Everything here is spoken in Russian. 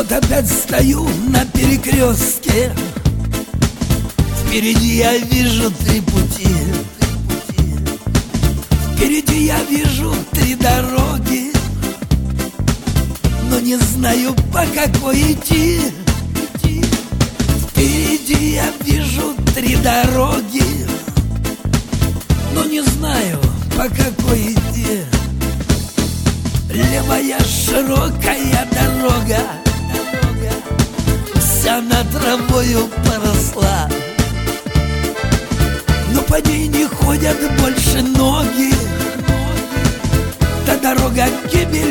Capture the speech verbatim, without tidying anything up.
Вот опять стою на перекрестке, впереди я вижу три пути. Впереди я вижу три дороги, но не знаю, по какой идти. Впереди я вижу три дороги, но не знаю, по какой идти. Левая широкая дорога, вся на травою поросла, но по ней не ходят больше ноги. Та дорога гибель